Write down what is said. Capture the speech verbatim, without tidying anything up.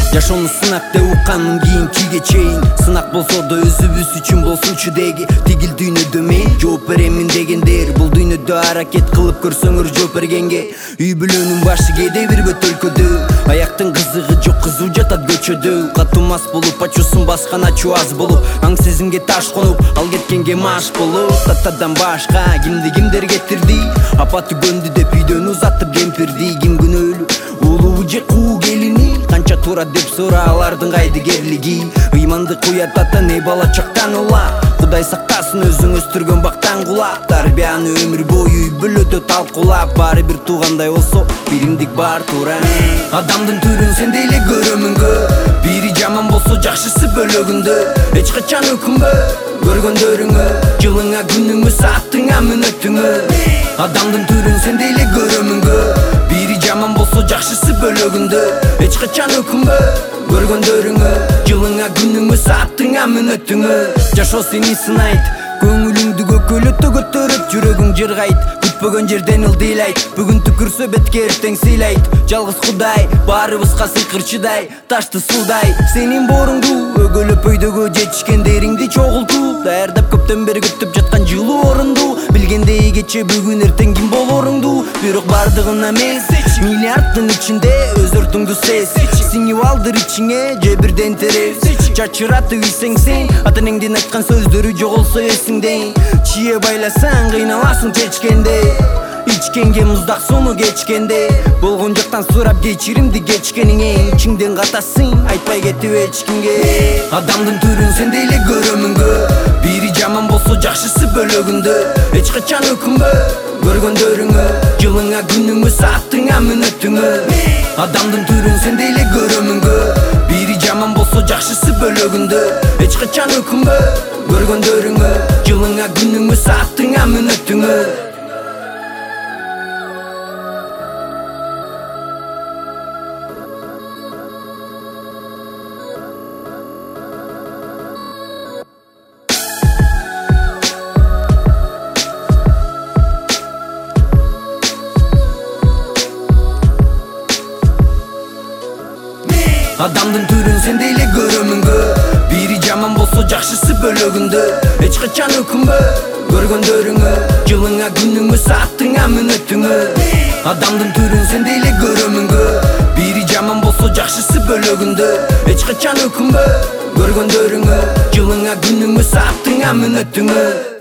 Жашоону сынак деп укканмын кийинкиге чейин. Сынак болсо да өзүбүз үчүн болсунчу деги. Тигил дүйнөдө мен жооп беремин дегендер. Бул дүйнөдө аракет кылып көрсөңөр жооп бергенге. Үй бүлөнүн башы кээде бир бөтөлкөдө. Аяктын кызыгы жок кызуу жатат көчөдө. Катуу мас болуп ачуусун баскан ачуу аз болуп, аң сезимге таш конуп, ал кеткенге маш болуп. Татадан башка кимди кимдер кетирди? Апаты көндү деп үйдөн узатып кемпирди. Ким күнөөлүү, улуу же куу келини? Канча туура деп сура, алардын кайдыгерлиги. Ыйманды куят ата не бала чактан ула. Кудай сактасын өзүң өстүргөн бактан кулап. Тарбияны өмүр бою үй бүлөдө талкуулап. Баары бир туугандай болсо биримдик бар туура. Адамдын түрүн сен деле көрөмүнгө. Бири жаман болсо жакшысы бөлөгүндө. Эч качан өкүнбө көргөндөрүңө. Жылыңа күнүңө саатыңа мүнөтүңө. Адамдын түрүн сен деле көрөмүнгө. Бири жаман болсо жакшысы бөлөгүндө. Эч качан өкүнбө көргөндөрүңө. Жылыңа күнүңө саатыңа мүнөтүңө. Жашоо сени сынайт, көңүлүңдү көкөлөтө көтөрүп, жүрөгүң жыргайт. Күтпөгөн жерден ылдыйлайт, бүгүн түкүрсө бетке эртең сыйлайт. Жалгыз Кудай баарыбызга сыйкырчыдай, ташты суудай. Сенин бооруңду өгөлөп өйдөгө жетишкендериңди чогултуп, даярдап көптөн бери күтүп жаткан жылуу орунду. Билгендей кече бүгүн эртең ким болоруңду, бирок бардыгына эмес, миллиарддын ичинде өз ордуңду сез. Сиңип алдыр ичиңе же бирден терес. Чачыратып ийсең сен, ата энеңдин айткан сөздөрү жоголсо эсиңден. Чие байласаң кыйналасың чечкенде. Ичкенге муздак сууну кечкенде. Болгон жактан сурап кечиримди кечкениңе. Ичиңден катасың, айтпай кетип эч кимге. Адамдын түрүн сен деле көрөмүнгө. Бири жаман болсо жакшысы бөлөгүндө. Эч качан өкүнбө көргөндөрүңө. Жылыңа күнүңө саатыңа мүнөтүңө. Адамдын түрүн сен деле көрөмүнгө. Бири жаман болсо жакшысы бөлөгүндө. Эч качан өкүнбө көргөндөрүңө. Жылыңа күнүңө саатыңа мүнөтүңө. Адамдын түрүн сен деле көрөмүнгө. Бири жаман болсо жакшысы бөлөгүндө. Эч качан өкүнбө көргөндөрүңө. Жылыңа күнүңө саатыңа мүнөтүңө. Адамдын түрүн сен деле көрөмүнгө. Бири жаман болсо жакшысы бөлөгүндө. Эч качан өкүнбө көргөндөрүңө. Жылыңа күнүңө саатыңа мүнөтүңө.